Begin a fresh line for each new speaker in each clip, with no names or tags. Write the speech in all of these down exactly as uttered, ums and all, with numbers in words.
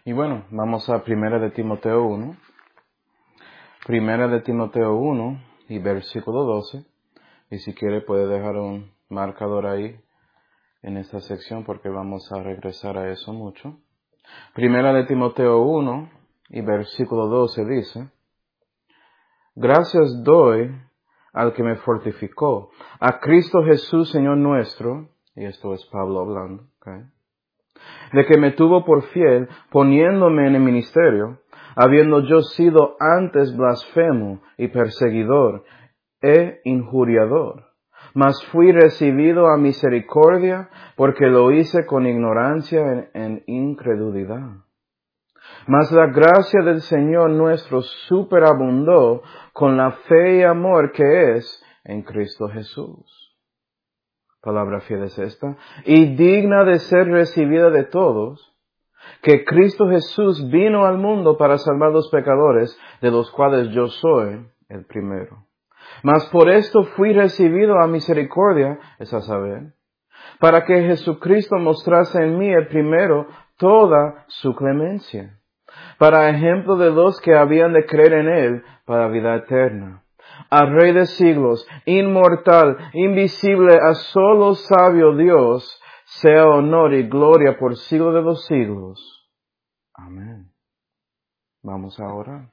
Y bueno, vamos a Primera de Timoteo uno. Primera de Timoteo uno y versículo doce. Y si quiere puede dejar un marcador ahí en esta sección porque vamos a regresar a eso mucho. Primera de Timoteo uno y versículo doce dice: Gracias doy al que me fortificó, a Cristo Jesús Señor nuestro, y esto es Pablo hablando, ¿okay?, de que me tuvo por fiel, poniéndome en el ministerio, habiendo yo sido antes blasfemo y perseguidor e injuriador. Mas fui recibido a misericordia, porque lo hice con ignorancia en, en incredulidad. Mas la gracia del Señor nuestro superabundó con la fe y amor que es en Cristo Jesús. Palabra fiel es esta, y digna de ser recibida de todos, que Cristo Jesús vino al mundo para salvar a los pecadores, de los cuales yo soy el primero. Mas por esto fui recibido a misericordia, es a saber, para que Jesucristo mostrase en mí el primero toda su clemencia, para ejemplo de los que habían de creer en Él para vida eterna. Al Rey de siglos, inmortal, invisible, a solo sabio Dios, sea honor y gloria por siglo de los siglos. Amén. Vamos a orar.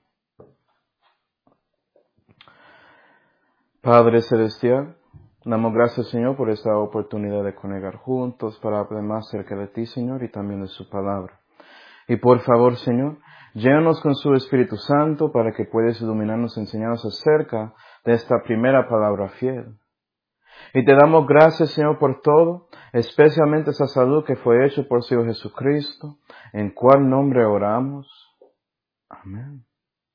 Padre Celestial, damos gracias, Señor, por esta oportunidad de congregar juntos para hablar más cerca de ti, Señor, y también de su palabra. Y por favor, Señor, llénanos con su Espíritu Santo para que puedas iluminarnos y enseñarnos acerca de esta primera palabra fiel. Y te damos gracias, Señor, por todo, especialmente esa salud que fue hecha por su Hijo Jesucristo, en cual nombre oramos. Amén.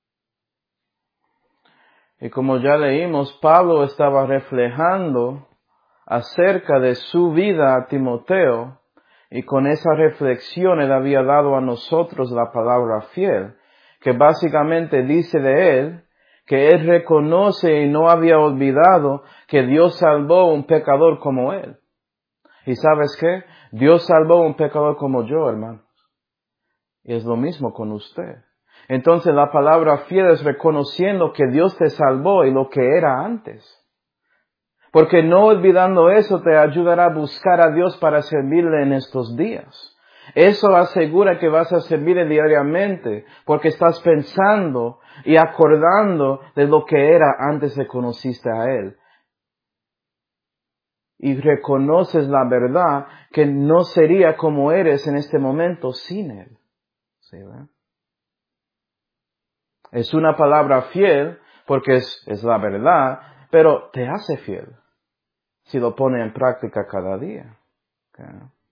Y como ya leímos, Pablo estaba reflejando acerca de su vida a Timoteo, y con esa reflexión él había dado a nosotros la palabra fiel, que básicamente dice de él que él reconoce y no había olvidado que Dios salvó a un pecador como él. ¿Y sabes qué? Dios salvó a un pecador como yo, hermanos. Y es lo mismo con usted. Entonces la palabra fiel es reconociendo que Dios te salvó y lo que era antes. Porque no olvidando eso te ayudará a buscar a Dios para servirle en estos días. Eso asegura que vas a servirle diariamente porque estás pensando y acordando de lo que era antes de conociste a Él. Y reconoces la verdad que no sería como eres en este momento sin Él. ¿Sí, verdad? Es una palabra fiel porque es, es la verdad, pero te hace fiel si lo pone en práctica cada día. Okay.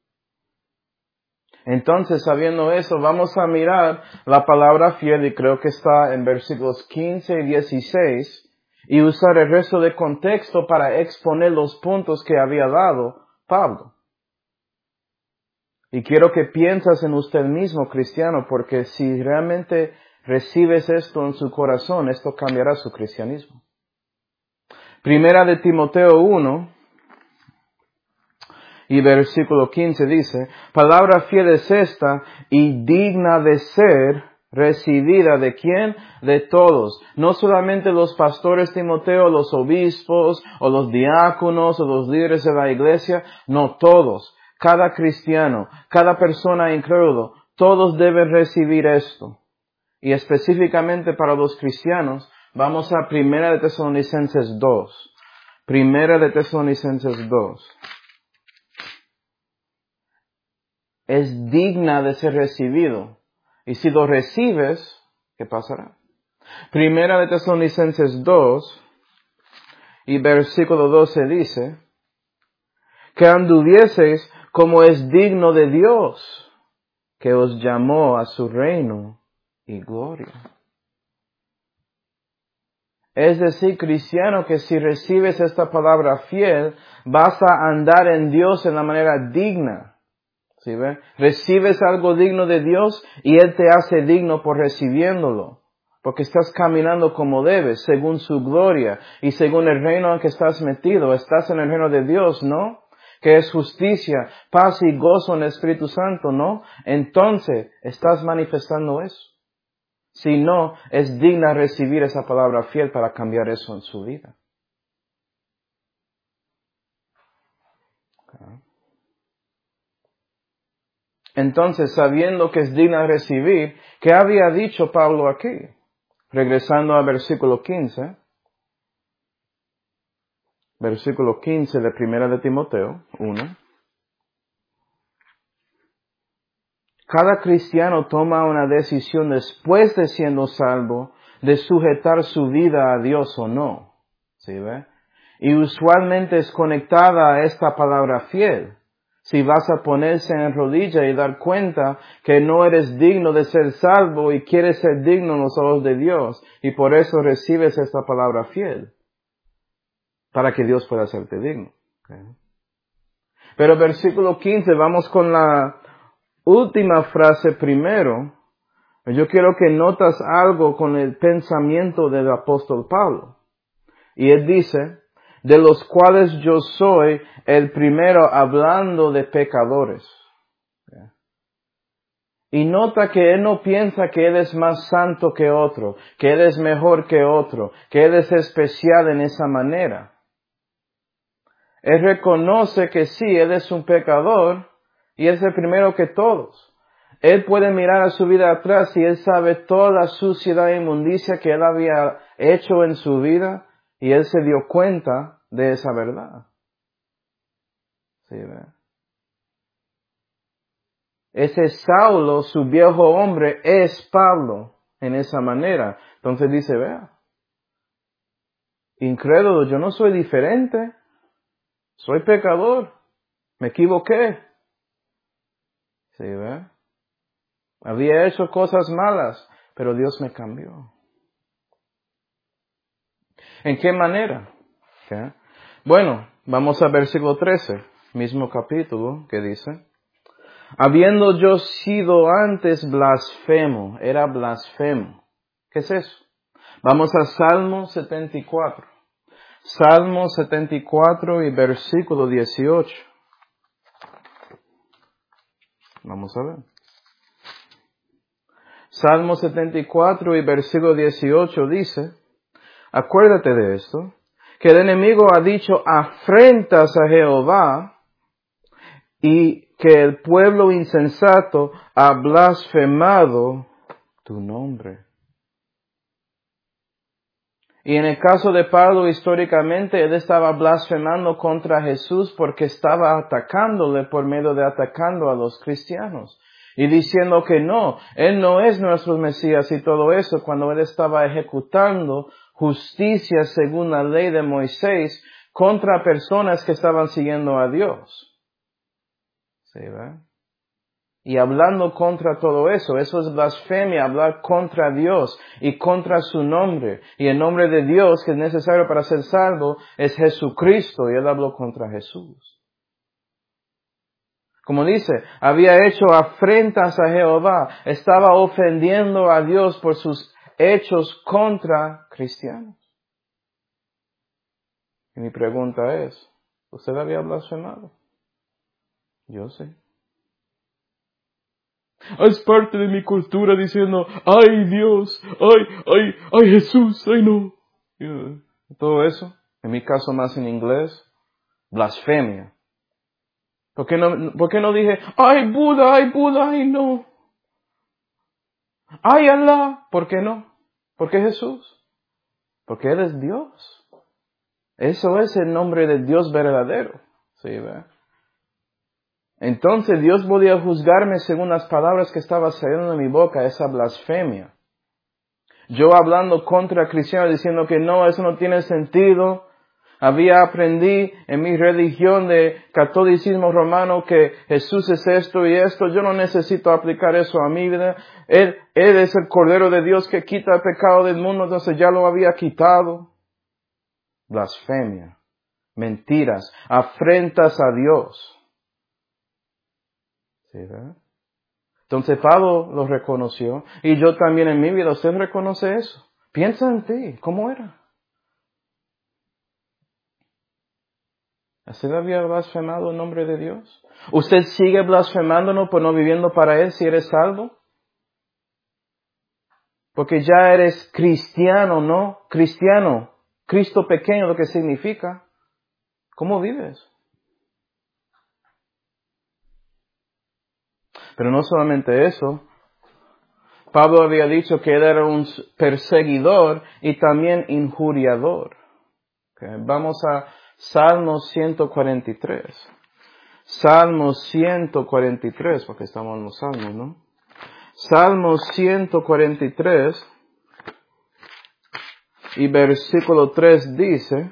Entonces, sabiendo eso, vamos a mirar la palabra fiel, y creo que está en versículos quince y dieciséis, y usar el resto de contexto para exponer los puntos que había dado Pablo. Y quiero que pienses en usted mismo, cristiano, porque si realmente recibes esto en su corazón, esto cambiará su cristianismo. Primera de Timoteo uno y versículo quince dice: palabra fiel es esta y digna de ser recibida. ¿De quién? De todos. No solamente los pastores Timoteo, los obispos, o los diáconos, o los líderes de la iglesia. No, todos. Cada cristiano, cada persona incrédulo, todos deben recibir esto. Y específicamente para los cristianos, vamos a Primera de Tesalonicenses dos. Primera de Tesalonicenses dos. Es digna de ser recibido. Y si lo recibes, ¿qué pasará? Primera de Tesalonicenses dos y versículo doce dice: que anduvieseis como es digno de Dios, que os llamó a su reino y gloria. Es decir, cristiano, que si recibes esta palabra fiel, vas a andar en Dios en la manera digna. ¿Sí ve? Recibes algo digno de Dios y Él te hace digno por recibiéndolo. Porque estás caminando como debes, según su gloria y según el reino en que estás metido. Estás en el reino de Dios, ¿no? que es justicia, paz y gozo en el Espíritu Santo, ¿no? Entonces, estás manifestando eso. Si no, es digna recibir esa palabra fiel para cambiar eso en su vida. Entonces, sabiendo que es digna recibir, ¿qué había dicho Pablo aquí? Regresando al versículo quince. Versículo quince de Primera de Timoteo uno. Cada cristiano toma una decisión después de siendo salvo de sujetar su vida a Dios o no. ¿Sí ve? Y usualmente es conectada a esta palabra fiel. Si vas a ponerse en rodilla y dar cuenta que no eres digno de ser salvo y quieres ser digno en los ojos de Dios, y por eso recibes esta palabra fiel, para que Dios pueda hacerte digno. ¿Okay? Pero versículo quince, vamos con la última frase primero. Yo quiero que notas algo con el pensamiento del apóstol Pablo. Y él dice, de los cuales yo soy el primero hablando de pecadores. Y nota que él no piensa que él es más santo que otro, que él es mejor que otro, que él es especial en esa manera. Él reconoce que sí, él es un pecador y es el primero que todos. Él puede mirar a su vida atrás y él sabe toda la suciedad e inmundicia que él había hecho en su vida y él se dio cuenta de esa verdad. Sí, ¿verdad? Ese Saulo, su viejo hombre, es Pablo en esa manera. Entonces dice, vea, incrédulo, yo no soy diferente. Soy pecador. Me equivoqué. Sí, ¿verdad? Había hecho cosas malas, pero Dios me cambió. ¿En qué manera? ¿Qué? Bueno, vamos al versículo trece, mismo capítulo, que dice, habiendo yo sido antes blasfemo, era blasfemo. ¿Qué es eso? Vamos a Salmo setenta y cuatro. Salmo setenta y cuatro y versículo dieciocho. Vamos a ver. Salmo setenta y cuatro y versículo dieciocho dice, acuérdate de esto, que el enemigo ha dicho afrentas a Jehová y que el pueblo insensato ha blasfemado tu nombre. Y en el caso de Pablo, históricamente, él estaba blasfemando contra Jesús porque estaba atacándole por medio de atacando a los cristianos. Y diciendo que no, Él no es nuestro Mesías y todo eso, cuando Él estaba ejecutando justicia según la ley de Moisés contra personas que estaban siguiendo a Dios. ¿Sí, verdad? Y hablando contra todo eso, eso es blasfemia, hablar contra Dios y contra su nombre. Y el nombre de Dios que es necesario para ser salvo es Jesucristo, y Él habló contra Jesús. Como dice, había hecho afrentas a Jehová, estaba ofendiendo a Dios por sus hechos contra cristianos. Y mi pregunta es, ¿usted había blasfemado? Yo sé. Es parte de mi cultura diciendo, ay Dios, ay, ay, ay Jesús, ay no. Yeah. Todo eso, en mi caso más en inglés, blasfemia. ¿Por qué no, por qué no dije, ay Buda, ay Buda, ay no? Ay Allah, ¿por qué no? ¿Por qué Jesús? Porque Él es Dios. Eso es el nombre de Dios verdadero. ¿Sí, ve? Entonces Dios podía juzgarme según las palabras que estaban saliendo de mi boca, esa blasfemia. Yo hablando contra cristianos diciendo que no, eso no tiene sentido. Había aprendí en mi religión de catolicismo romano que Jesús es esto y esto. Yo no necesito aplicar eso a mi vida. Él, Él es el Cordero de Dios que quita el pecado del mundo, entonces ya lo había quitado. Blasfemia, mentiras, afrentas a Dios. ¿Sí, verdad? Entonces Pablo lo reconoció y yo también en mi vida. ¿Usted reconoce eso? Piensa en ti, ¿cómo era? ¿Usted había blasfemado el nombre de Dios? ¿Usted sigue blasfemándonos por no viviendo para Él si eres salvo? Porque ya eres cristiano, ¿no? Cristiano. Cristo pequeño, lo que significa. ¿Cómo vives? Pero no solamente eso. Pablo había dicho que él era un perseguidor y también injuriador. Okay. Vamos a Salmos ciento cuarenta y tres. Salmos ciento cuarenta y tres, porque estamos en los Salmos, ¿no? Salmos ciento cuarenta y tres y versículo tres dice,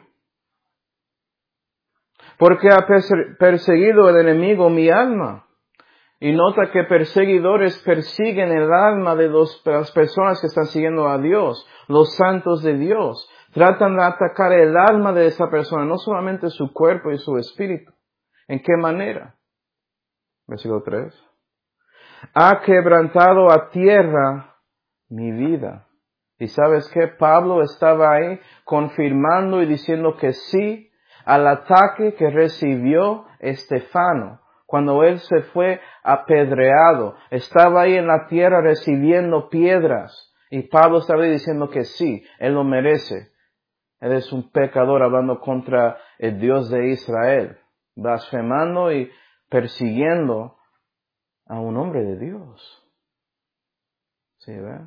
porque ha perseguido el enemigo mi alma. Y nota que perseguidores persiguen el alma de, los, de las personas que están siguiendo a Dios, los santos de Dios. Tratan de atacar el alma de esa persona, no solamente su cuerpo y su espíritu. ¿En qué manera? Versículo tres. Ha quebrantado a tierra mi vida. ¿Y sabes qué? Pablo estaba ahí confirmando y diciendo que sí al ataque que recibió Estefano. Cuando él se fue apedreado, estaba ahí en la tierra recibiendo piedras. Y Pablo estaba diciendo que sí, él lo merece. Él es un pecador hablando contra el Dios de Israel, blasfemando y persiguiendo a un hombre de Dios. ¿Sí, ve?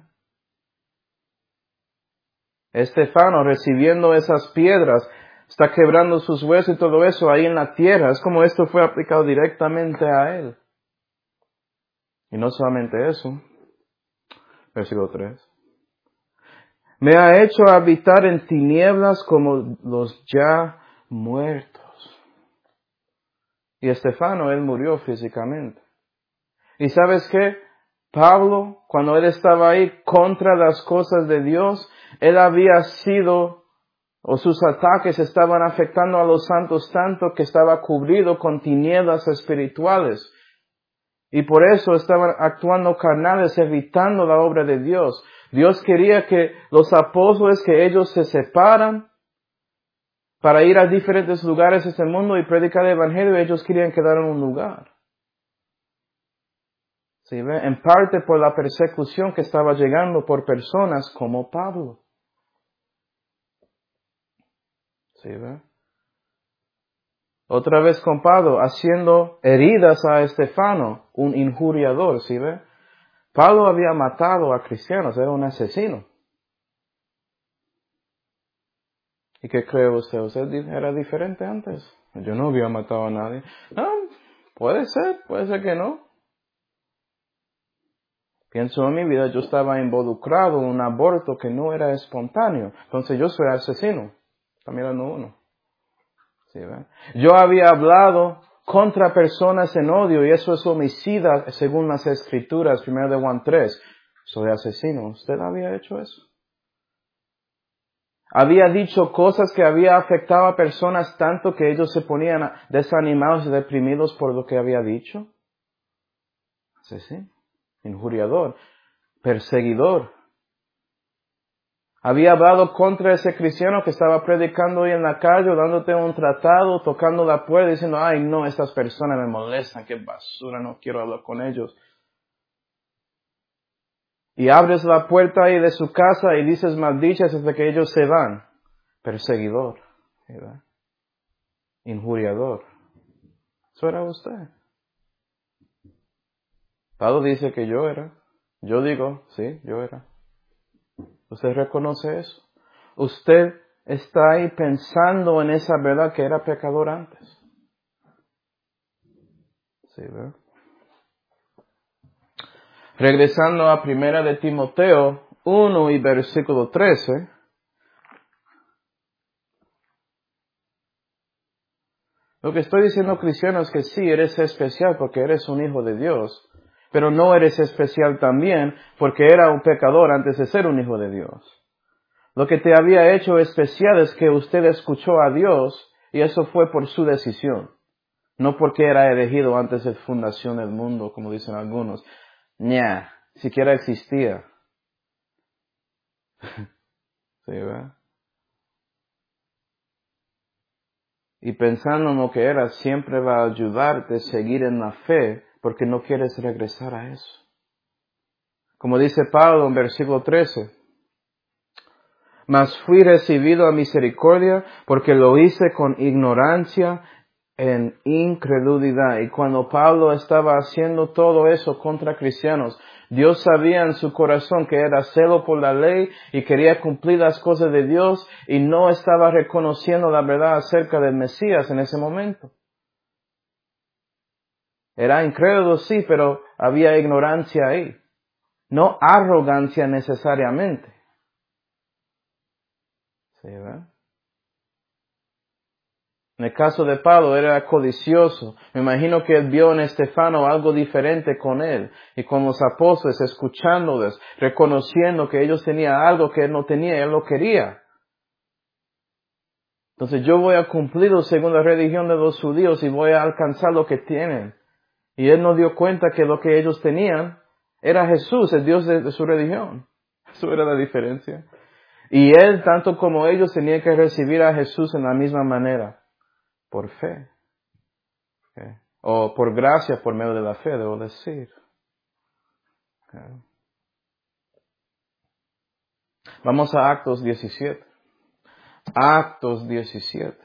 Estefano recibiendo esas piedras, está quebrando sus huesos y todo eso ahí en la tierra. Es como esto fue aplicado directamente a él. Y no solamente eso. Versículo tres. Me ha hecho habitar en tinieblas como los ya muertos. Y Estefano, él murió físicamente. ¿Y sabes qué? Pablo, cuando él estaba ahí contra las cosas de Dios, él había sido, o sus ataques estaban afectando a los santos tanto que estaba cubrido con tinieblas espirituales. Y por eso estaban actuando carnales, evitando la obra de Dios. Dios quería que los apóstoles, que ellos se separan para ir a diferentes lugares de este mundo y predicar el evangelio, y ellos querían quedar en un lugar. ¿Sí ve? En parte por la persecución que estaba llegando por personas como Pablo. ¿Sí ve? Otra vez con Pablo, haciendo heridas a Estefano, un injuriador, ¿sí ve? Pablo había matado a cristianos, era un asesino. ¿Y qué cree usted? ¿Usted era diferente antes? Yo no había matado a nadie. No, puede ser, puede ser que no. Pienso en mi vida, yo estaba involucrado en un aborto que no era espontáneo. Entonces yo soy asesino. Está mirando uno. ¿Sí, ve? Yo había hablado contra personas en odio y eso es homicida según las escrituras, primero de Juan tres. Soy asesino. ¿Usted había hecho eso? Había dicho cosas que había afectado a personas tanto que ellos se ponían desanimados y deprimidos por lo que había dicho. Sí, sí. Injuriador. Perseguidor. Había hablado contra ese cristiano que estaba predicando hoy en la calle, dándote un tratado, tocando la puerta, diciendo, ay no, estas personas me molestan, qué basura, no quiero hablar con ellos. Y abres la puerta ahí de su casa y dices maldichas hasta que ellos se van. Perseguidor. ¿Verdad? Injuriador. Eso era usted. Pablo dice que yo era. Yo digo, sí, yo era. ¿Usted reconoce eso? Usted está ahí pensando en esa verdad que era pecador antes. Sí, ¿verdad? Regresando a primera de Timoteo uno y versículo trece. Lo que estoy diciendo, cristiano, es que sí, eres especial porque eres un hijo de Dios. Pero no eres especial también porque era un pecador antes de ser un hijo de Dios. Lo que te había hecho especial es que usted escuchó a Dios y eso fue por su decisión. No porque era elegido antes de fundación del mundo, como dicen algunos. Ña, siquiera existía. ¿Sí, verdad? y pensando en lo que era, siempre va a ayudarte a seguir en la fe porque no quieres regresar a eso. Como dice Pablo en versículo trece, mas fui recibido a misericordia porque lo hice con ignorancia en incredulidad. Y cuando Pablo estaba haciendo todo eso contra cristianos, Dios sabía en su corazón que era celo por la ley y quería cumplir las cosas de Dios y no estaba reconociendo la verdad acerca del Mesías en ese momento. Era incrédulo, sí, pero había ignorancia ahí. No arrogancia necesariamente. ¿Sí, verdad? En el caso de Pablo era codicioso. Me imagino que él vio en Estefano algo diferente con él. Y con los apóstoles, escuchándoles, reconociendo que ellos tenían algo que él no tenía, él lo quería. Entonces yo voy a cumplir según la religión de los judíos y voy a alcanzar lo que tienen. Y él no dio cuenta que lo que ellos tenían era Jesús, el Dios de, de su religión. Eso era la diferencia. Y él, tanto como ellos, tenía que recibir a Jesús en la misma manera. Por fe. Okay. O por gracia, por medio de la fe, debo decir. Okay. Vamos a Actos diecisiete. Actos diecisiete.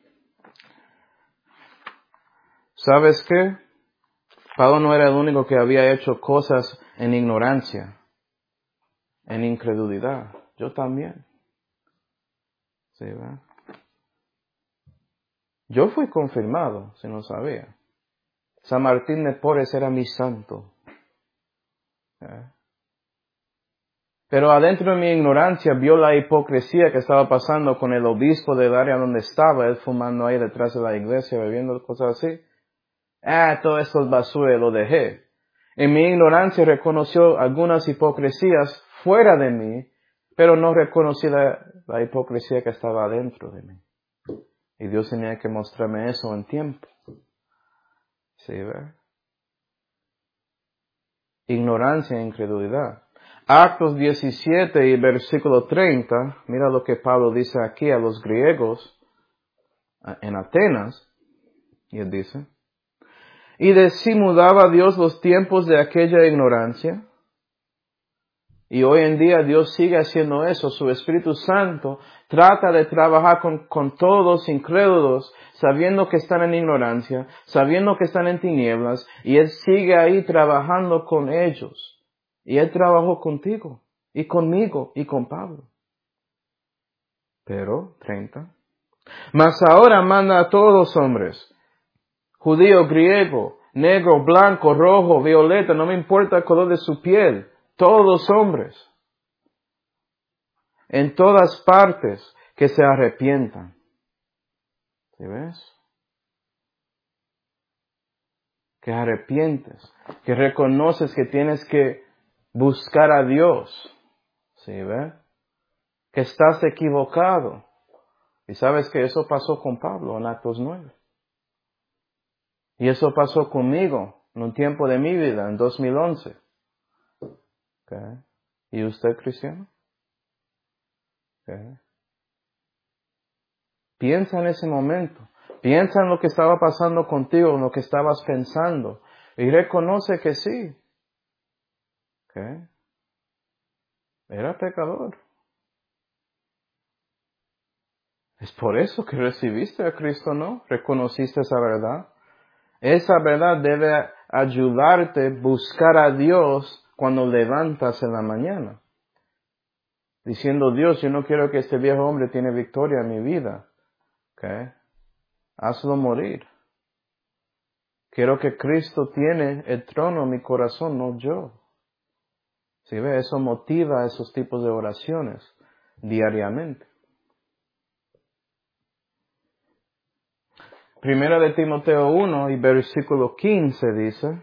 ¿Sabes qué? Pablo no era el único que había hecho cosas en ignorancia, en incredulidad. Yo también. ¿Sí, verdad? Yo fui confirmado, si no sabía. San Martín de Porres era mi santo. ¿Eh? Pero adentro de mi ignorancia vio la hipocresía que estaba pasando con el obispo del área donde estaba, él fumando ahí detrás de la iglesia, bebiendo cosas así. Ah, todo esto es basura y lo dejé. En mi ignorancia reconoció algunas hipocresías fuera de mí, pero no reconocí la, la hipocresía que estaba adentro de mí. Y Dios tenía que mostrarme eso en tiempo. ¿Sí, ve? Ignorancia e incredulidad. Actos diecisiete y versículo treinta, mira lo que Pablo dice aquí a los griegos en Atenas, y él dice, y disimulaba Dios los tiempos de aquella ignorancia, y hoy en día Dios sigue haciendo eso. Su Espíritu Santo trata de trabajar con, con todos incrédulos, sabiendo que están en ignorancia, sabiendo que están en tinieblas, y Él sigue ahí trabajando con ellos. Y Él trabajó contigo, y conmigo, y con Pablo. Pero, treinta, mas ahora manda a todos los hombres, judío, griego, negro, blanco, rojo, violeta, no me importa el color de su piel, todos los hombres, en todas partes, que se arrepientan. ¿Sí ves? Que arrepientes, que reconoces que tienes que buscar a Dios. ¿Sí ves? Que estás equivocado. Y sabes que eso pasó con Pablo en Actos nueve. Y eso pasó conmigo en un tiempo de mi vida, en dos mil once. ¿Okay? ¿Y usted, cristiano? ¿Okay? Piensa en ese momento. Piensa en lo que estaba pasando contigo, en lo que estabas pensando. Y reconoce que sí. ¿Okay? Era pecador. Es por eso que recibiste a Cristo, ¿no? Reconociste esa verdad. Esa verdad debe ayudarte a buscar a Dios cuando levantas en la mañana. Diciendo, Dios, yo no quiero que este viejo hombre tiene victoria en mi vida. ¿Okay? Hazlo morir. Quiero que Cristo tiene el trono en mi corazón, no yo. ¿Sí ve? Eso motiva esos tipos de oraciones diariamente. Primera de Timoteo uno y versículo quince dice,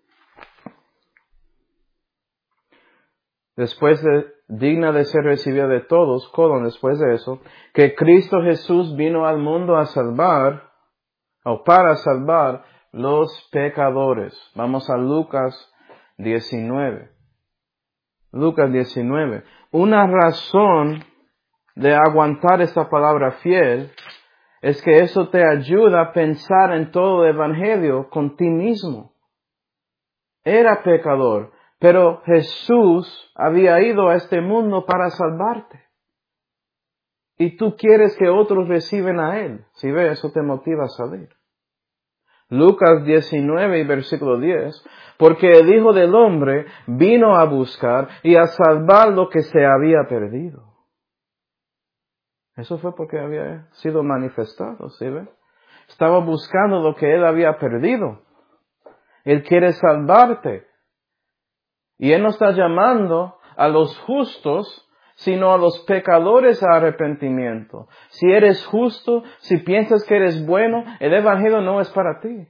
después de, digna de ser recibida de todos, colon, después de eso, que Cristo Jesús vino al mundo a salvar, o para salvar, los pecadores. Vamos a Lucas diecinueve. Lucas diecinueve. Una razón de aguantar esta palabra fiel es que eso te ayuda a pensar en todo el evangelio con ti mismo. Era pecador, pero Jesús había ido a este mundo para salvarte. Y tú quieres que otros reciben a Él. Si ves, eso te motiva a salir. Lucas diecinueve y versículo diez. Porque el Hijo del Hombre vino a buscar y a salvar lo que se había perdido. Eso fue porque había sido manifestado, ¿sí ves? Estaba buscando lo que Él había perdido. Él quiere salvarte. Y Él no está llamando a los justos, sino a los pecadores a arrepentimiento. Si eres justo, si piensas que eres bueno, el evangelio no es para ti.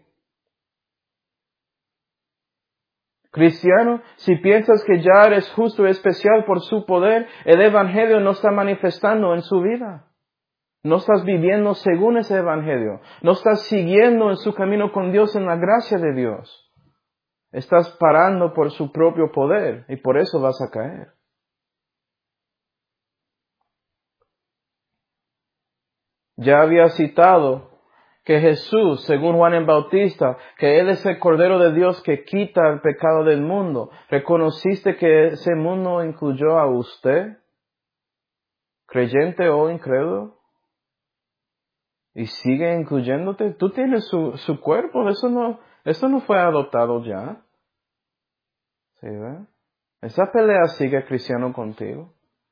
Cristiano, si piensas que ya eres justo y especial por su poder, el evangelio no está manifestando en su vida. No estás viviendo según ese evangelio. No estás siguiendo en su camino con Dios en la gracia de Dios. Estás parando por su propio poder y por eso vas a caer. Ya había citado que Jesús, según Juan el Bautista, que Él es el Cordero de Dios que quita el pecado del mundo. ¿Reconociste que ese mundo incluyó a usted? ¿Creyente o incrédulo? ¿Y sigue incluyéndote? Tú tienes su, su cuerpo, eso no, eso no fue adoptado ya. ¿Sí, ve? Esa pelea sigue, cristiano, contigo.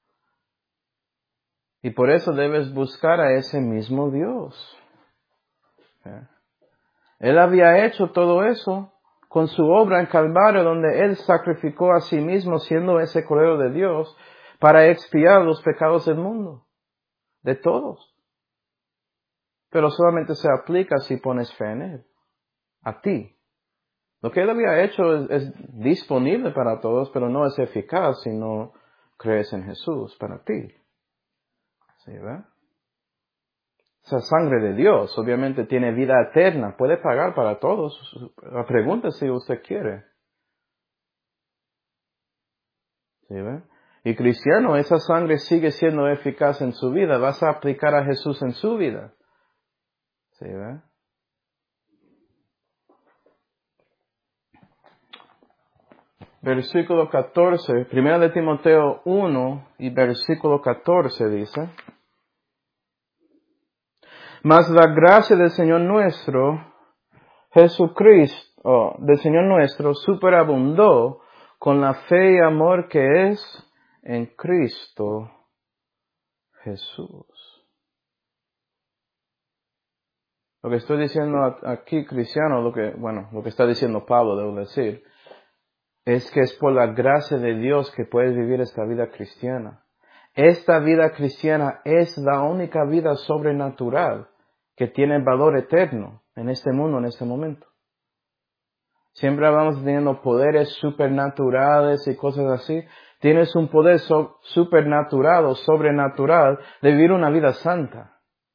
Y por eso debes buscar a ese mismo Dios. ¿Sí? Él había hecho todo eso con su obra en Calvario, donde Él sacrificó a sí mismo siendo ese Cordero de Dios para expiar los pecados del mundo, de todos. Pero solamente se aplica si pones fe en Él, a ti. Lo que Él había hecho es, es disponible para todos, pero no es eficaz si no crees en Jesús para ti. ¿Sí, ve? Esa sangre de Dios obviamente tiene vida eterna, puede pagar para todos. La pregunta es si usted quiere. ¿Sí, ve? Y cristiano, esa sangre sigue siendo eficaz en su vida. Vas a aplicar a Jesús en su vida. ¿Sí, ve? Versículo catorce, primera de Timoteo uno y versículo catorce dice: Mas la gracia del Señor nuestro, Jesucristo, oh, del Señor nuestro, superabundó con la fe y amor que es en Cristo Jesús. Lo que estoy diciendo aquí, cristiano, lo que, bueno, lo que está diciendo Pablo, debo decir, es que es por la gracia de Dios que puedes vivir esta vida cristiana. Esta vida cristiana es la única vida sobrenatural que tiene valor eterno en este mundo, en este momento. Siempre vamos teniendo poderes supernaturales y cosas así. Tienes un poder so- supernatural o sobrenatural de vivir una vida santa.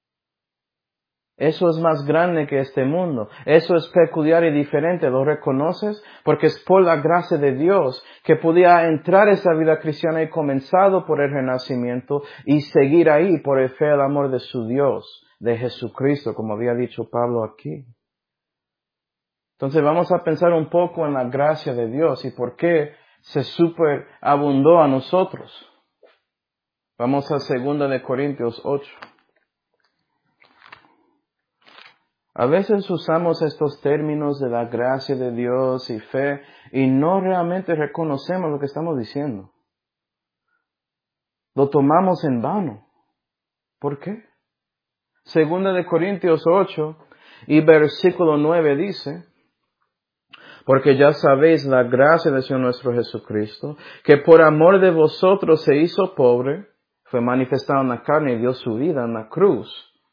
Eso es más grande que este mundo. Eso es peculiar y diferente. ¿Lo reconoces? Porque es por la gracia de Dios que podía entrar esa vida cristiana y comenzado por el renacimiento y seguir ahí por el fe y el amor de su Dios, de Jesucristo, como había dicho Pablo aquí. Entonces vamos a pensar un poco en la gracia de Dios y por qué se superabundó a nosotros. Vamos a segunda de Corintios ocho. A veces usamos estos términos de la gracia de Dios y fe y no realmente reconocemos lo que estamos diciendo. Lo tomamos en vano. ¿Por qué? Segunda de Corintios ocho y versículo nueve dice: Porque ya sabéis la gracia del Señor nuestro Jesucristo, que por amor de vosotros se hizo pobre, fue manifestado en la carne y dio su vida en la cruz.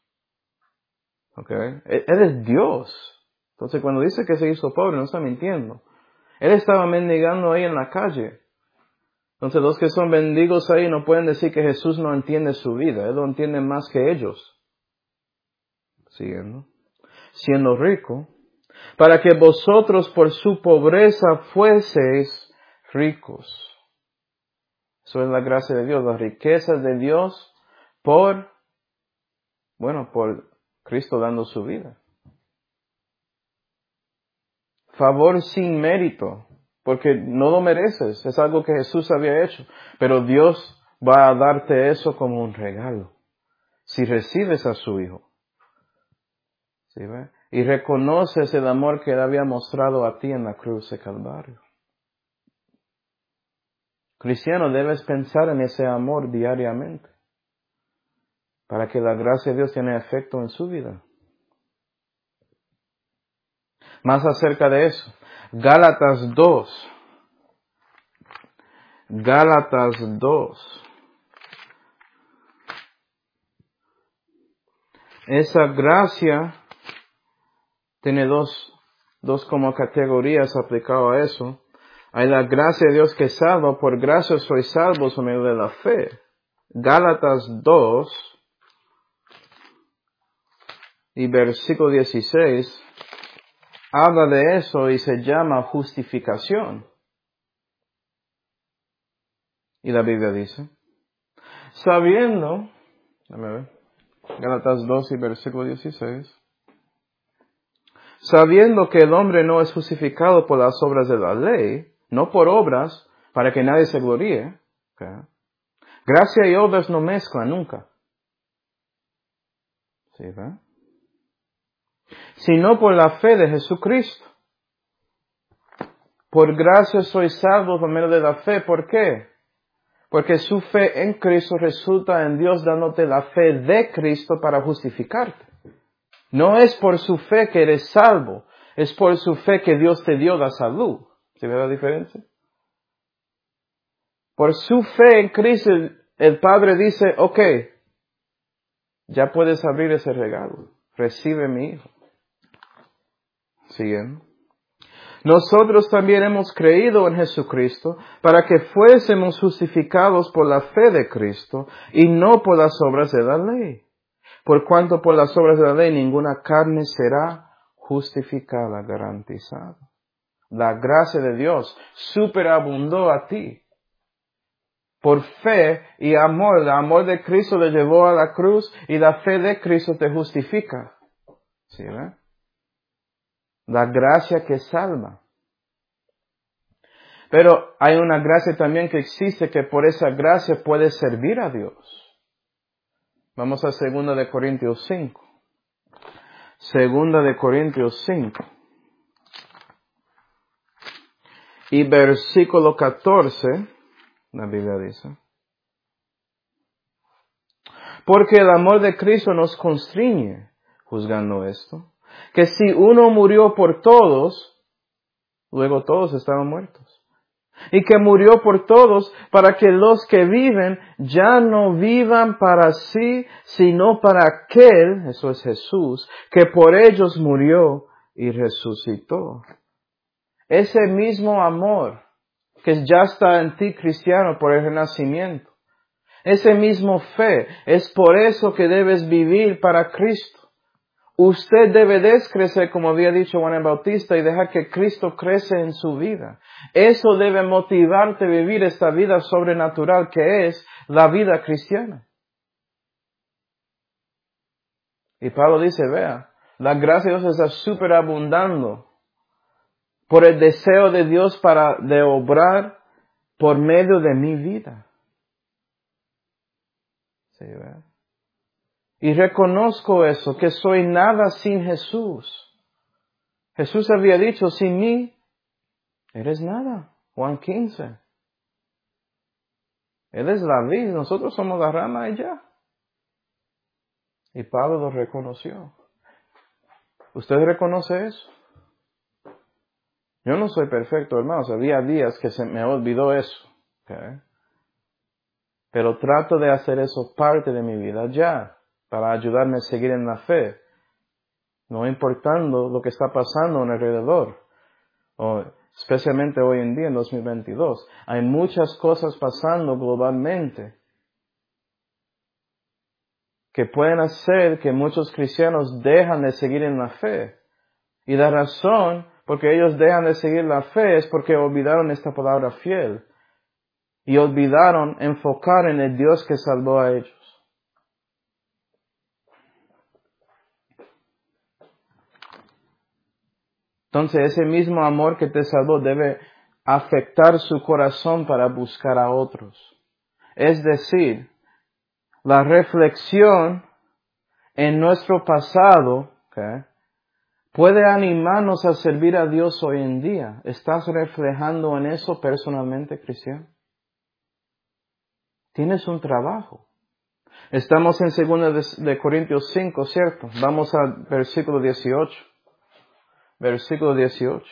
Okay. Él es Dios. Entonces cuando dice que se hizo pobre, no está mintiendo. Él estaba mendigando ahí en la calle. Entonces los que son mendigos ahí no pueden decir que Jesús no entiende su vida. Él lo entiende más que ellos. Siguiendo. Siendo rico, para que vosotros por su pobreza fueseis ricos. Eso es la gracia de Dios, las riquezas de Dios por, bueno, por Cristo dando su vida. Favor sin mérito, porque no lo mereces, es algo que Jesús había hecho, pero Dios va a darte eso como un regalo, si recibes a su Hijo. ¿Sí ve? Y reconoces el amor que Él había mostrado a ti en la cruz de Calvario. Cristiano, debes pensar en ese amor diariamente, para que la gracia de Dios tenga efecto en su vida. Más acerca de eso, Gálatas dos. Gálatas dos. Esa gracia tiene dos, dos como categorías aplicado a eso. Hay la gracia de Dios que salva, por gracia sois salvos por medio de la fe. Gálatas dos y versículo dieciséis habla de eso y se llama justificación. Y la Biblia dice, sabiendo, déjame ver, Gálatas dos y versículo dieciséis, sabiendo que el hombre no es justificado por las obras de la ley, no por obras, para que nadie se gloríe. ¿Okay? Gracia y obras no mezclan nunca. ¿Sí, ¿verdad? Sino por la fe de Jesucristo. Por gracia sois salvos por medio de la fe. ¿Por qué? Porque su fe en Cristo resulta en Dios dándote la fe de Cristo para justificarte. No es por su fe que eres salvo, es por su fe que Dios te dio la salud. ¿Se ve la diferencia? Por su fe en Cristo, el, el Padre dice, ok, ya puedes abrir ese regalo. Recibe mi hijo. ¿Siguen? Nosotros también hemos creído en Jesucristo para que fuésemos justificados por la fe de Cristo y no por las obras de la ley. Por cuanto por las obras de la ley ninguna carne será justificada, garantizada. La gracia de Dios superabundó a ti. Por fe y amor, el amor de Cristo le llevó a la cruz y la fe de Cristo te justifica. ¿Sí, ve? La gracia que salva. Pero hay una gracia también que existe que por esa gracia puedes servir a Dios. Vamos a segunda de Corintios cinco. Segunda de Corintios cinco. Y versículo catorce, la Biblia dice, porque el amor de Cristo nos constriñe, juzgando esto, que si uno murió por todos, luego todos estaban muertos. Y que murió por todos para que los que viven ya no vivan para sí, sino para aquel, eso es Jesús, que por ellos murió y resucitó. Ese mismo amor que ya está en ti, cristiano, por el renacimiento. Ese mismo fe, es por eso que debes vivir para Cristo. Usted debe descrecer, como había dicho Juan el Bautista, y dejar que Cristo crece en su vida. Eso debe motivarte a vivir esta vida sobrenatural que es la vida cristiana. Y Pablo dice, vea, la gracia de Dios está superabundando por el deseo de Dios para de obrar por medio de mi vida. ¿Sí, vea? Y reconozco eso, que soy nada sin Jesús. Jesús había dicho, sin mí, eres nada. Juan quince. Él es la vid, nosotros somos la rama y ya. Y Pablo lo reconoció. ¿Usted reconoce eso? Yo no soy perfecto, hermanos. Había días que se me olvidó eso. ¿Okay? Pero trato de hacer eso parte de mi vida ya, para ayudarme a seguir en la fe. No importando lo que está pasando en alrededor. O especialmente hoy en día, en dos mil veintidós. Hay muchas cosas pasando globalmente que pueden hacer que muchos cristianos dejan de seguir en la fe. Y la razón porque ellos dejan de seguir la fe es porque olvidaron esta palabra fiel. Y olvidaron enfocar en el Dios que salvó a ellos. Entonces ese mismo amor que te salvó debe afectar su corazón para buscar a otros. Es decir, la reflexión en nuestro pasado, ¿okay?, puede animarnos a servir a Dios hoy en día. ¿Estás reflejando en eso personalmente, cristiano? Tienes un trabajo. Estamos en segunda de Corintios cinco, ¿cierto? Vamos al versículo dieciocho. Versículo dieciocho.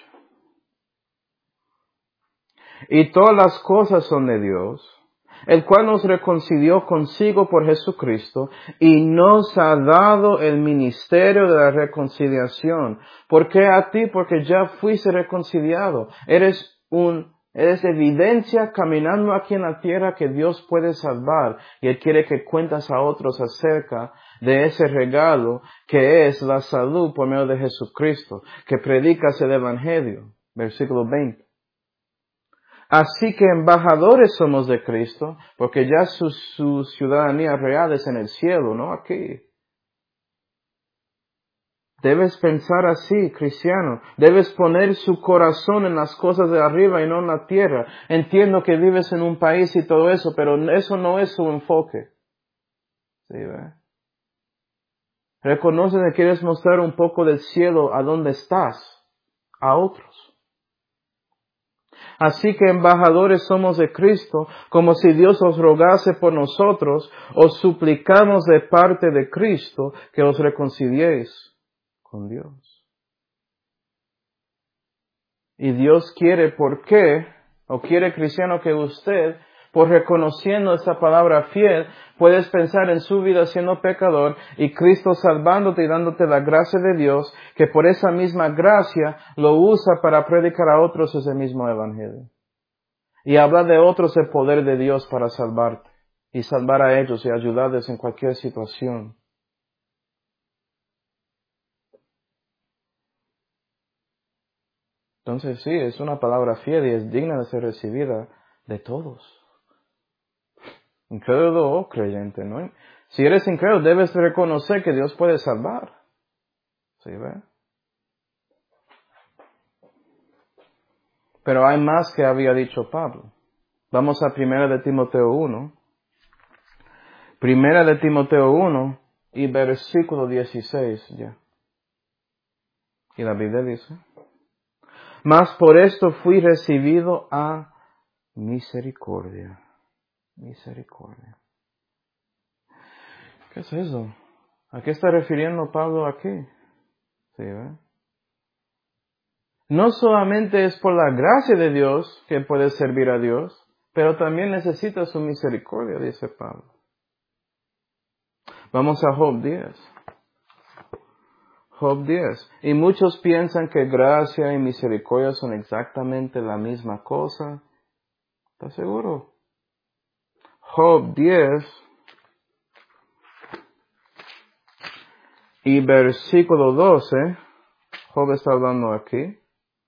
Y todas las cosas son de Dios, el cual nos reconcilió consigo por Jesucristo y nos ha dado el ministerio de la reconciliación. ¿Por qué a ti? Porque ya fuiste reconciliado. Eres un, eres evidencia caminando aquí en la tierra que Dios puede salvar, y Él quiere que cuentas a otros acerca de ese regalo que es la salud por medio de Jesucristo, que predicas el Evangelio. Versículo veinte. Así que embajadores somos de Cristo, porque ya su, su ciudadanía real es en el cielo, no aquí. Debes pensar así, cristiano. Debes poner su corazón en las cosas de arriba y no en la tierra. Entiendo que vives en un país y todo eso, pero eso no es su enfoque. ¿Sí, ve? Reconoce que quieres mostrar un poco del cielo a donde estás, a otros. Así que embajadores somos de Cristo, como si Dios os rogase por nosotros, os suplicamos de parte de Cristo que os reconciliéis con Dios. Y Dios quiere, ¿por qué? O quiere, cristiano, que usted, por reconociendo esta palabra fiel, puedes pensar en su vida siendo pecador y Cristo salvándote y dándote la gracia de Dios, que por esa misma gracia lo usa para predicar a otros ese mismo evangelio. Y hablar de otros el poder de Dios para salvarte y salvar a ellos y ayudarles en cualquier situación. Entonces sí, es una palabra fiel y es digna de ser recibida de todos. Incrédulo o creyente, ¿no? Si eres incrédulo, debes reconocer que Dios puede salvar. ¿Sí ve? Pero hay más que había dicho Pablo. Vamos a Primera de Timoteo uno. Primera de Timoteo uno y versículo dieciséis ya. Y la Biblia dice: mas por esto fui recibido a misericordia. Misericordia. ¿Qué es eso? ¿A qué está refiriendo Pablo aquí? ¿Sí, ve? No solamente es por la gracia de Dios que puedes servir a Dios, pero también necesitas su misericordia, dice Pablo. Vamos a Job diez. Job diez. Y muchos piensan que gracia y misericordia son exactamente la misma cosa. ¿Estás seguro? Job diez y versículo doce. Job está hablando aquí.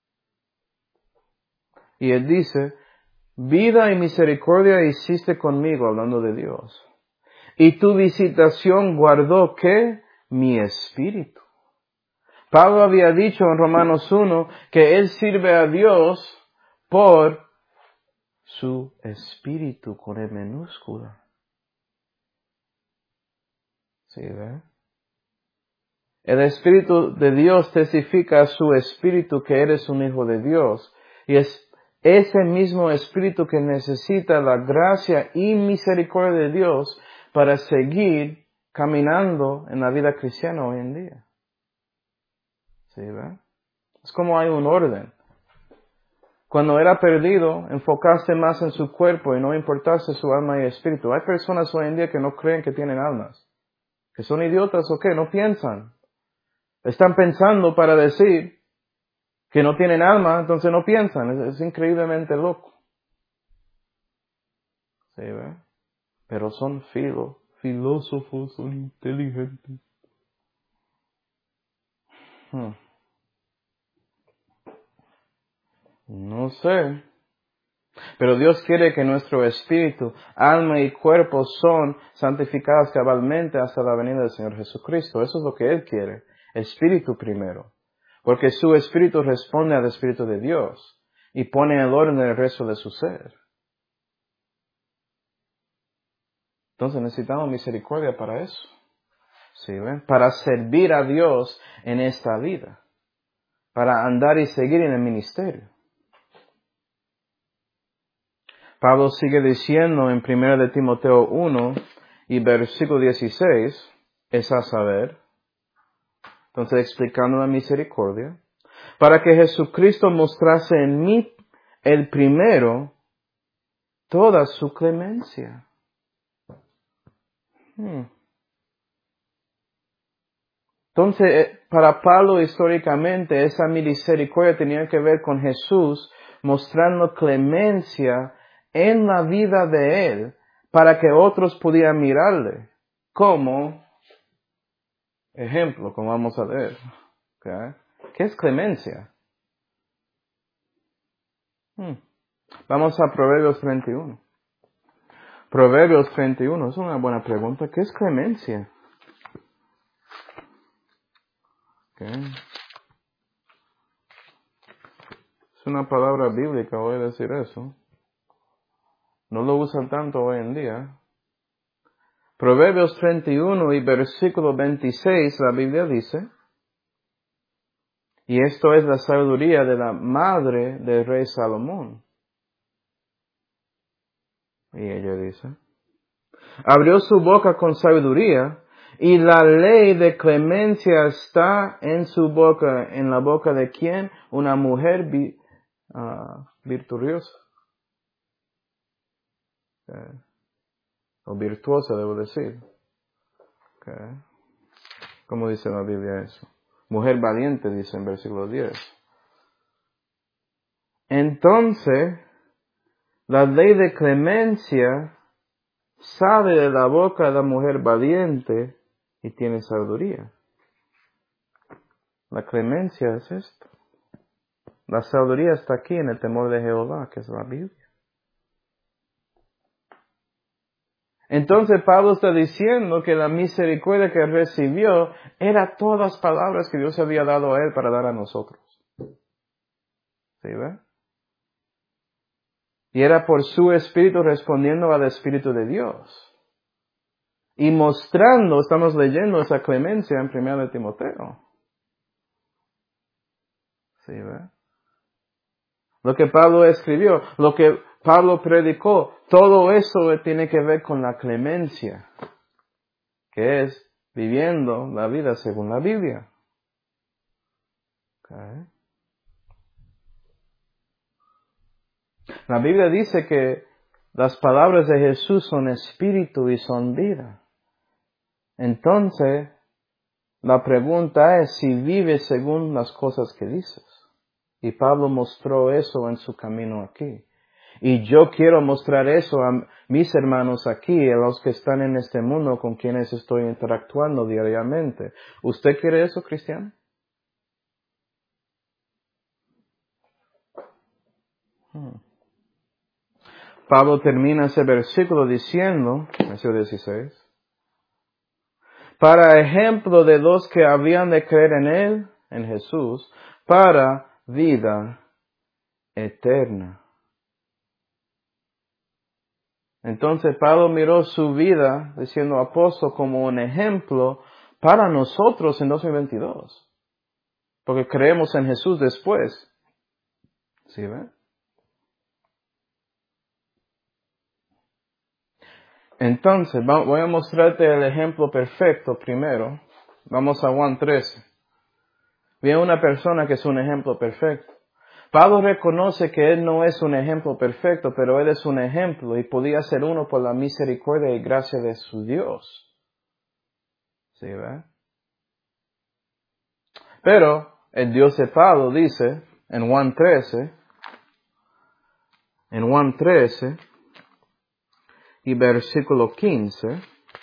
Y él dice: vida y misericordia hiciste conmigo, hablando de Dios. Y tu visitación guardó, ¿qué? Mi espíritu. Pablo había dicho en Romanos uno que él sirve a Dios por su espíritu con E minúscula. ¿Sí, ve? El espíritu de Dios testifica a su espíritu que eres un hijo de Dios. Y es ese mismo espíritu que necesita la gracia y misericordia de Dios para seguir caminando en la vida cristiana hoy en día. ¿Sí, ve? Es como hay un orden. Cuando era perdido, enfocaste más en su cuerpo y no importaste su alma y espíritu. Hay personas hoy en día que no creen que tienen almas. ¿Que son idiotas o qué? No piensan. Están pensando para decir que no tienen alma, entonces no piensan. Es, es increíblemente loco. ¿Sí, ve? Pero son filo, filósofos, son inteligentes. Hmm. No sé. Pero Dios quiere que nuestro espíritu, alma y cuerpo son santificados cabalmente hasta la venida del Señor Jesucristo. Eso es lo que Él quiere. Espíritu primero. Porque su espíritu responde al espíritu de Dios y pone en orden el resto de su ser. Entonces necesitamos misericordia para eso. ¿Sí ven? Para servir a Dios en esta vida. Para andar y seguir en el ministerio. Pablo sigue diciendo en primera de Timoteo uno y versículo dieciséis, es a saber, entonces explicando la misericordia, para que Jesucristo mostrase en mí el primero toda su clemencia. Hmm. Entonces, para Pablo históricamente, esa misericordia tenía que ver con Jesús mostrando clemencia en la vida de él para que otros pudieran mirarle como ejemplo, como vamos a ver. ¿Okay? ¿Qué es clemencia? Hmm. Vamos a Proverbios treinta y uno. Proverbios treinta y uno es una buena pregunta. ¿Qué es clemencia? Okay. Es una palabra bíblica, voy a decir eso. No lo usan tanto hoy en día. Proverbios treinta y uno y versículo veintiséis, la Biblia dice, y esto es la sabiduría de la madre del rey Salomón. Y ella dice, abrió su boca con sabiduría, y la ley de clemencia está en su boca. ¿En la boca de quién? Una mujer vi, uh, virtuosa. Okay. O virtuosa, debo decir. Okay. ¿Cómo dice la Biblia eso? Mujer valiente, dice en versículo diez. Entonces, la ley de clemencia sale de la boca de la mujer valiente y tiene sabiduría. La clemencia es esto. La sabiduría está aquí en el temor de Jehová, que es la Biblia. Entonces Pablo está diciendo que la misericordia que recibió era todas las palabras que Dios había dado a él para dar a nosotros. ¿Sí ve? Y era por su espíritu respondiendo al espíritu de Dios. Y mostrando, estamos leyendo esa clemencia en primera de Timoteo. ¿Sí ve? Lo que Pablo escribió, lo que Pablo predicó, todo eso tiene que ver con la clemencia, que es viviendo la vida según la Biblia. Okay. La Biblia dice que las palabras de Jesús son espíritu y son vida. Entonces, la pregunta es si vives según las cosas que dices. Y Pablo mostró eso en su camino aquí. Y yo quiero mostrar eso a mis hermanos aquí, a los que están en este mundo con quienes estoy interactuando diariamente. ¿Usted quiere eso, cristiano? Hmm. Pablo termina ese versículo diciendo, versículo dieciséis, para ejemplo de los que habían de creer en Él, en Jesús, para vida eterna. Entonces Pablo miró su vida, diciendo apóstol, como un ejemplo para nosotros en dos mil veintidós. Porque creemos en Jesús después. ¿Sí ven? Entonces, voy a mostrarte el ejemplo perfecto primero. Vamos a Juan trece. Viene una persona que es un ejemplo perfecto. Pablo reconoce que él no es un ejemplo perfecto, pero él es un ejemplo y podía ser uno por la misericordia y gracia de su Dios. ¿Sí ve? Pero el Dios de Pablo dice en Juan trece, en Juan trece y versículo quince,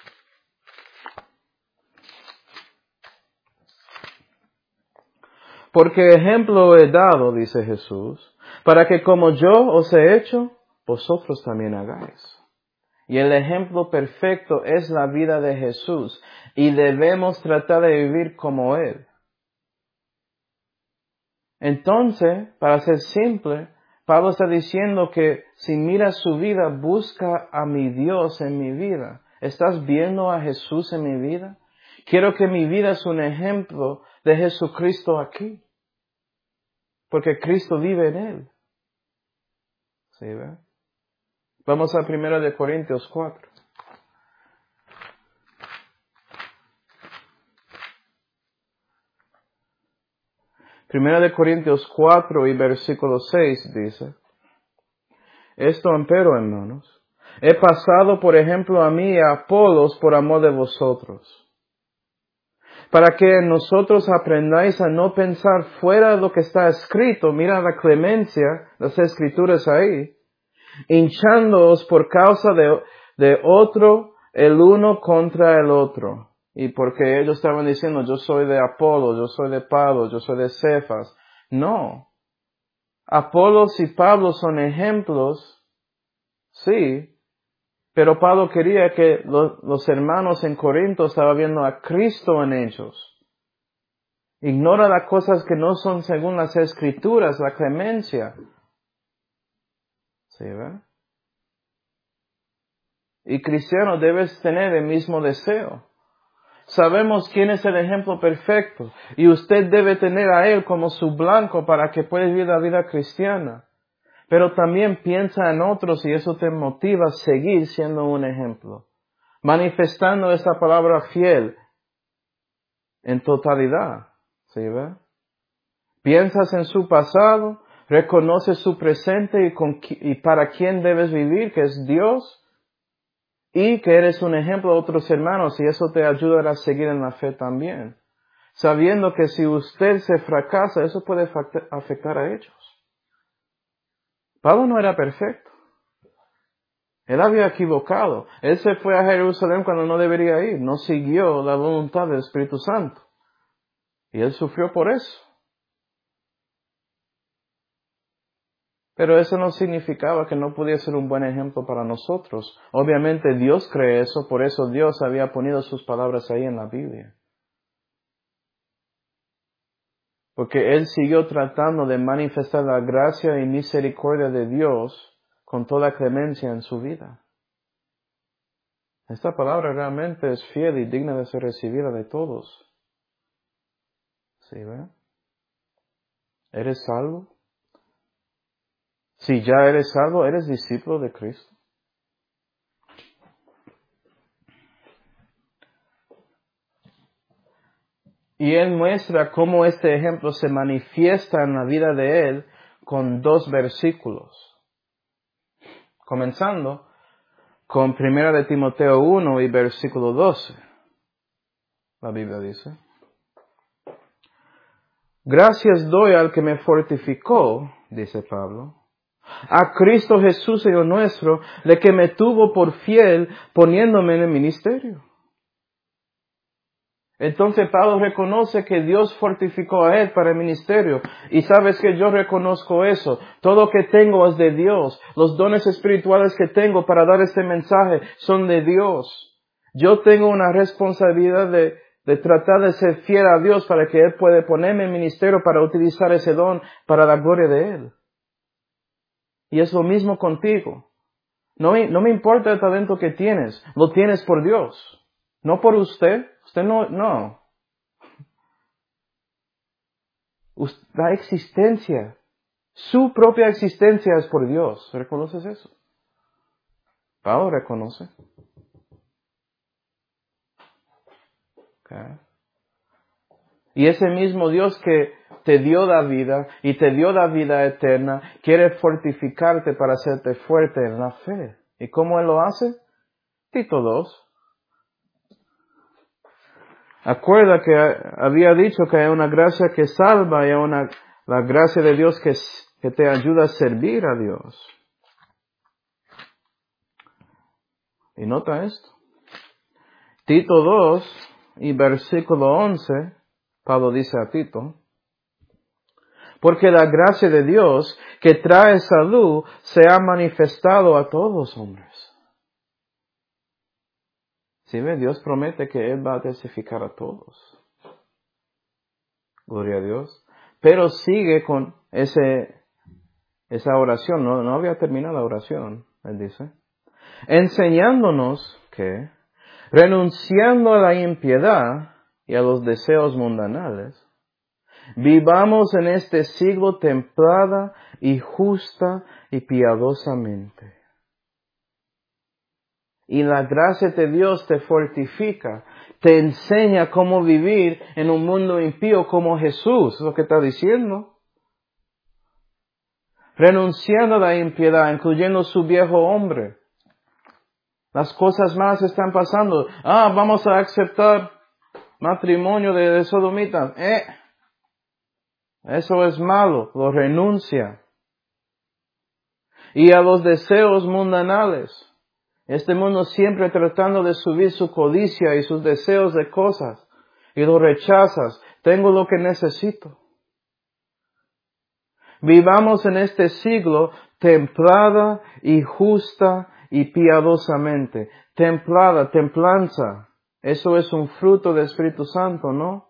porque ejemplo he dado, dice Jesús, para que como yo os he hecho, vosotros también hagáis. Y el ejemplo perfecto es la vida de Jesús, y debemos tratar de vivir como Él. Entonces, para ser simple, Pablo está diciendo que si miras su vida, busca a mi Dios en mi vida. ¿Estás viendo a Jesús en mi vida? Quiero que mi vida es un ejemplo de Jesucristo aquí. Porque Cristo vive en él. ¿Sí, ve? Vamos a primera de Corintios cuatro. Primera de Corintios cuatro y versículo seis dice, esto empero, hermanos, he pasado, por ejemplo, a mí y a Apolos por amor de vosotros, para que nosotros aprendáis a no pensar fuera de lo que está escrito. Mira la clemencia, las escrituras ahí, hinchándoos por causa de, de otro, el uno contra el otro. Y porque ellos estaban diciendo, yo soy de Apolo, yo soy de Pablo, yo soy de Cefas. No. Apolos y Pablo son ejemplos, sí, pero Pablo quería que los, los hermanos en Corinto estaban viendo a Cristo en ellos. Ignora las cosas que no son según las escrituras, la clemencia. ¿Sí, ve? Y cristiano, debes tener el mismo deseo. Sabemos quién es el ejemplo perfecto y usted debe tener a él como su blanco para que pueda vivir la vida cristiana. Pero también piensa en otros y eso te motiva a seguir siendo un ejemplo. Manifestando esta palabra fiel en totalidad. ¿Sí, ve? Piensas en su pasado, reconoces su presente y, con, y para quién debes vivir, que es Dios. Y que eres un ejemplo a otros hermanos y eso te ayudará a seguir en la fe también. Sabiendo que si usted se fracasa, eso puede afectar a ellos. Pablo no era perfecto. Él había equivocado. Él se fue a Jerusalén cuando no debería ir. No siguió la voluntad del Espíritu Santo. Y él sufrió por eso. Pero eso no significaba que no podía ser un buen ejemplo para nosotros. Obviamente Dios cree eso, por eso Dios había ponido sus palabras ahí en la Biblia. Porque Él siguió tratando de manifestar la gracia y misericordia de Dios con toda clemencia en su vida. Esta palabra realmente es fiel y digna de ser recibida de todos. ¿Sí, ve? ¿Eres salvo? Si ya eres salvo, ¿eres discípulo de Cristo? Y Él muestra cómo este ejemplo se manifiesta en la vida de Él con dos versículos. Comenzando con primera de Timoteo uno y versículo doce. La Biblia dice, gracias doy al que me fortificó, dice Pablo, a Cristo Jesús Señor nuestro, de que me tuvo por fiel poniéndome en el ministerio. Entonces Pablo reconoce que Dios fortificó a él para el ministerio. Y sabes que yo reconozco eso. Todo lo que tengo es de Dios. Los dones espirituales que tengo para dar este mensaje son de Dios. Yo tengo una responsabilidad de, de tratar de ser fiel a Dios para que Él pueda ponerme en el ministerio para utilizar ese don para la gloria de Él. Y es lo mismo contigo. No me, no me importa el talento que tienes. Lo tienes por Dios. No por usted. Usted no, no. La existencia, su propia existencia es por Dios. ¿Reconoces eso? Pablo reconoce. Okay. Y ese mismo Dios que te dio la vida y te dio la vida eterna, quiere fortificarte para hacerte fuerte en la fe. ¿Y cómo Él lo hace? Tito dos. Acuerda que había dicho que hay una gracia que salva y hay una, la gracia de Dios que, que te ayuda a servir a Dios. Y nota esto. Tito dos y versículo once, Pablo dice a Tito, porque la gracia de Dios que trae salud se ha manifestado a todos los hombres. ¿Sí ve? Dios promete que Él va a testificar a todos. Gloria a Dios. Pero sigue con ese, esa oración, no, no había terminado la oración, él dice. Enseñándonos que, renunciando a la impiedad y a los deseos mundanales, vivamos en este siglo templada y justa y piadosamente. Y la gracia de Dios te fortifica, te enseña cómo vivir en un mundo impío como Jesús, es lo que está diciendo. Renunciando a la impiedad, incluyendo su viejo hombre. Las cosas malas están pasando. Ah, vamos a aceptar matrimonio de, de sodomitas. Eh, eso es malo, lo renuncia. Y a los deseos mundanales. Este mundo siempre tratando de subir su codicia y sus deseos de cosas. Y lo rechazas. Tengo lo que necesito. Vivamos en este siglo templada y justa y piadosamente. Templada, templanza. Eso es un fruto del Espíritu Santo, ¿no?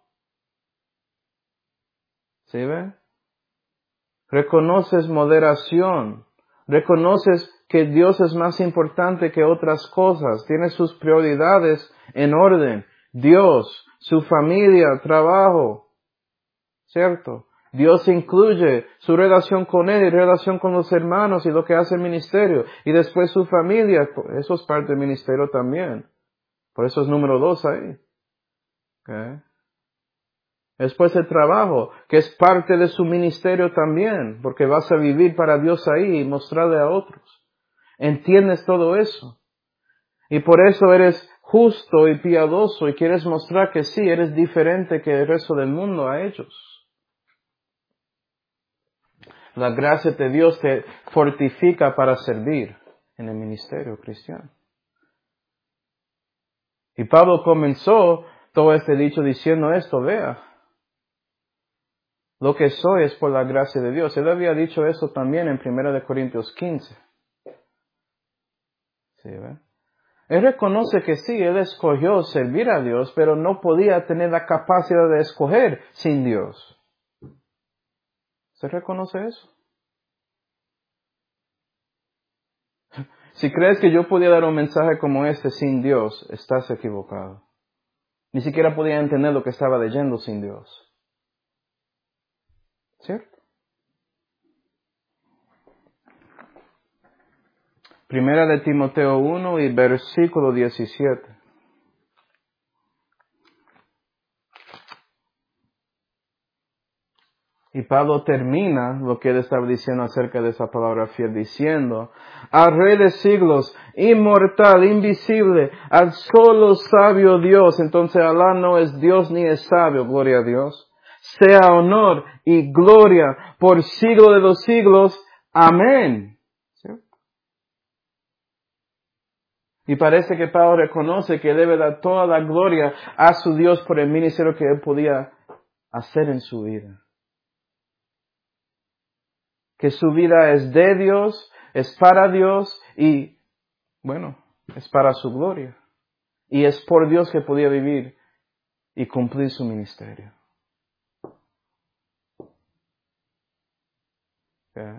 ¿Sí ve? Reconoces moderación. Reconoces que Dios es más importante que otras cosas. Tienes sus prioridades en orden. Dios, su familia, trabajo. ¿Cierto? Dios incluye su relación con Él y relación con los hermanos y lo que hace el ministerio. Y después su familia. Eso es parte del ministerio también. Por eso es número dos ahí. ¿Okay? Después el trabajo, que es parte de su ministerio también, porque vas a vivir para Dios ahí y mostrarle a otros. ¿Entiendes todo eso? Y por eso eres justo y piadoso y quieres mostrar que sí, eres diferente que el resto del mundo a ellos. La gracia de Dios te fortifica para servir en el ministerio cristiano. Y Pablo comenzó todo este dicho diciendo esto, vea. Lo que soy es por la gracia de Dios. Él había dicho eso también en primera de Corintios quince. ¿Sí, ve? Él reconoce que sí, él escogió servir a Dios, pero no podía tener la capacidad de escoger sin Dios. ¿Se reconoce eso? Si crees que yo podía dar un mensaje como este sin Dios, estás equivocado. Ni siquiera podía entender lo que estaba leyendo sin Dios. ¿Cierto? Primera de Timoteo uno y versículo diecisiete. Y Pablo termina lo que él estaba diciendo acerca de esa palabra fiel, diciendo, al Rey de siglos, inmortal, invisible, al solo sabio Dios. Entonces Alá no es Dios ni es sabio, gloria a Dios. Sea honor y gloria por siglo de los siglos. Amén. ¿Sí? Y parece que Pablo reconoce que debe dar toda la gloria a su Dios por el ministerio que él podía hacer en su vida. Que su vida es de Dios, es para Dios y, bueno, es para su gloria. Y es por Dios que podía vivir y cumplir su ministerio. ¿Okay?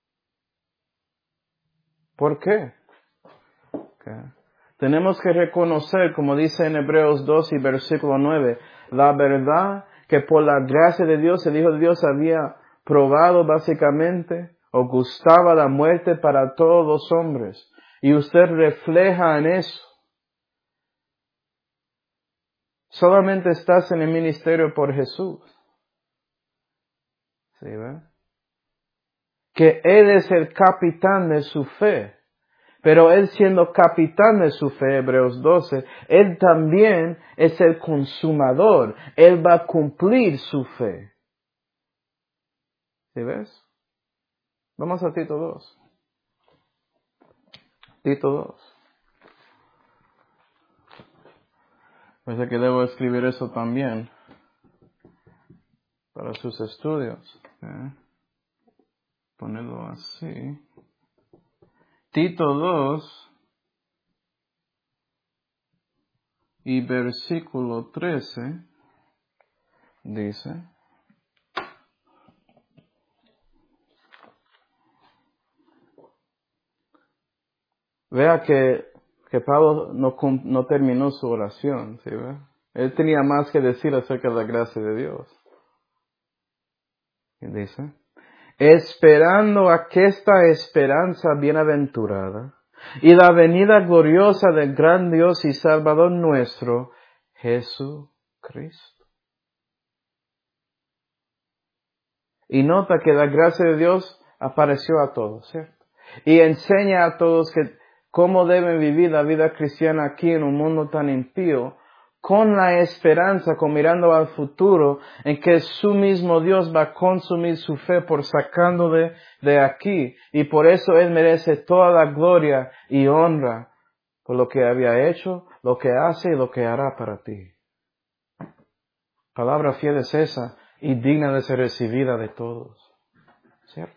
¿Por qué? ¿Okay? Tenemos que reconocer, como dice en Hebreos dos y versículo nueve, la verdad que por la gracia de Dios, el Hijo de Dios había probado básicamente o gustaba la muerte para todos los hombres. Y usted refleja en eso. Solamente estás en el ministerio por Jesús. ¿Sí, ve? Que Él es el capitán de su fe. Pero Él siendo capitán de su fe, Hebreos doce, Él también es el consumador. Él va a cumplir su fe. ¿Sí ves? Vamos a Tito dos. Tito dos. Parece que debo escribir eso también para sus estudios. ¿Eh? Ponerlo así. Tito dos y versículo trece dice, Vea que, que Pablo no, cum- no terminó su oración, ¿sí ve? Él tenía más que decir acerca de la gracia de Dios. Y dice, esperando aquesta esperanza bienaventurada y la venida gloriosa del gran Dios y Salvador nuestro, Jesucristo. Y nota que la gracia de Dios apareció a todos, ¿cierto? Y enseña a todos que cómo deben vivir la vida cristiana aquí en un mundo tan impío, con la esperanza, con mirando al futuro, en que su mismo Dios va a consumir su fe por sacando de, de aquí. Y por eso Él merece toda la gloria y honra por lo que había hecho, lo que hace y lo que hará para ti. Palabra fiel es esa y digna de ser recibida de todos. ¿Cierto?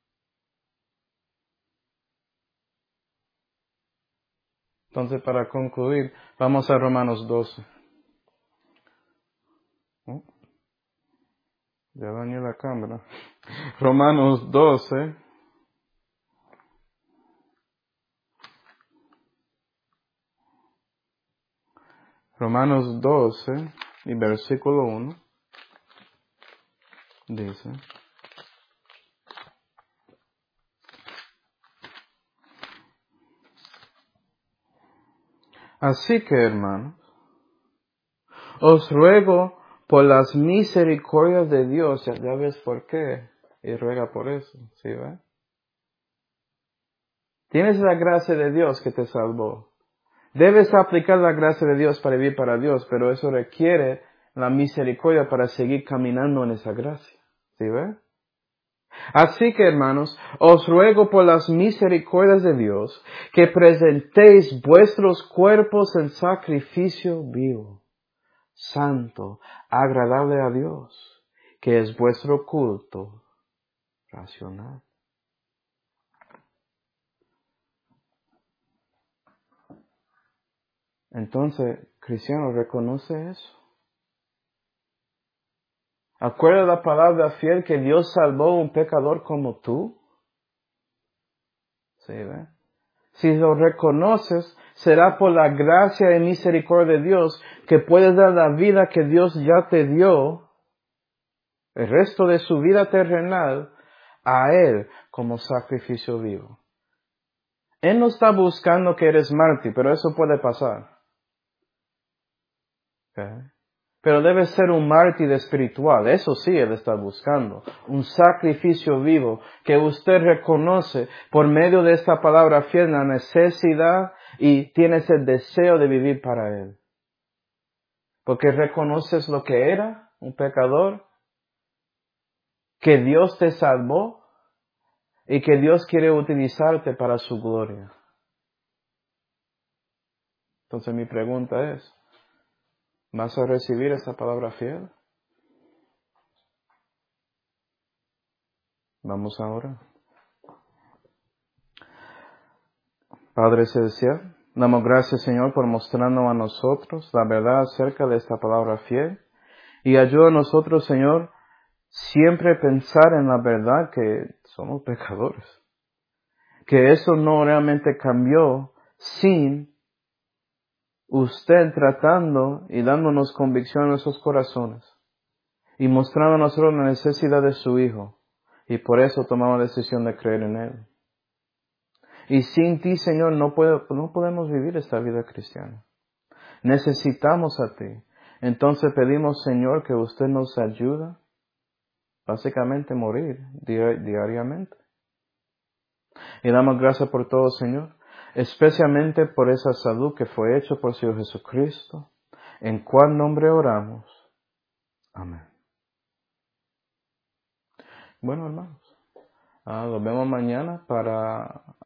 Entonces, para concluir, vamos a Romanos doce. ¿Oh? Ya dañé la cámara. Romanos doce. Romanos doce y versículo uno. Dice. Así que, hermanos, os ruego por las misericordias de Dios, ya, ya ves por qué, y ruega por eso, ¿sí ve? Tienes la gracia de Dios que te salvó. Debes aplicar la gracia de Dios para vivir para Dios, pero eso requiere la misericordia para seguir caminando en esa gracia, ¿sí ve? Así que, hermanos, os ruego por las misericordias de Dios que presentéis vuestros cuerpos en sacrificio vivo, santo, agradable a Dios, que es vuestro culto racional. Entonces, cristiano, reconoce eso. ¿Acuerda la palabra fiel que Dios salvó a un pecador como tú? ¿Sí, ve? Si lo reconoces, será por la gracia y misericordia de Dios que puedes dar la vida que Dios ya te dio, el resto de su vida terrenal, a Él como sacrificio vivo. Él no está buscando que eres mártir, pero eso puede pasar. ¿Okay? Pero debe ser un mártir espiritual, eso sí Él está buscando. Un sacrificio vivo que usted reconoce por medio de esta palabra fiel la necesidad y tienes el deseo de vivir para Él. Porque reconoces lo que era, un pecador, que Dios te salvó y que Dios quiere utilizarte para su gloria. Entonces mi pregunta es, ¿vas a recibir esta palabra fiel? Vamos ahora. Padre Celestial, damos gracias, Señor, por mostrarnos a nosotros la verdad acerca de esta palabra fiel. Y ayuda a nosotros, Señor, siempre pensar en la verdad que somos pecadores. Que eso no realmente cambió sin usted tratando y dándonos convicción en nuestros corazones. Y mostrando a nosotros la necesidad de su Hijo. Y por eso tomamos la decisión de creer en Él. Y sin ti, Señor, no, puedo, no podemos vivir esta vida cristiana. Necesitamos a ti. Entonces pedimos, Señor, que usted nos ayude, básicamente morir diariamente. Y damos gracias por todo, Señor, especialmente por esa salud que fue hecha por Señor Jesucristo, en cual nombre oramos. Amén. Bueno, hermanos, ah, nos vemos mañana para